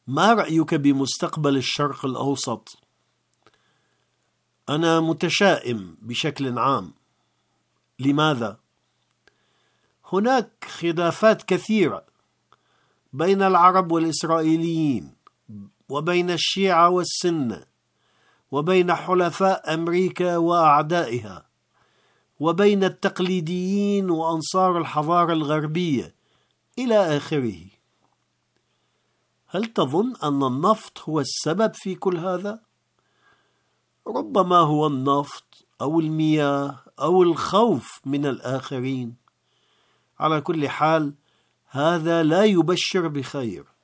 ما رأيك بمستقبل الشرق الأوسط؟ أنا متشائم بشكل عام. لماذا؟ هناك خلافات كثيرة بين العرب والإسرائيليين، وبين الشيعة والسنة، وبين حلفاء أمريكا وأعدائها، وبين التقليديين وأنصار الحضارة الغربية إلى آخره. هل تظن أن النفط هو السبب في كل هذا؟ ربما هو النفط أو المياه أو الخوف من الآخرين. على كل حال، هذا لا يبشر بخير.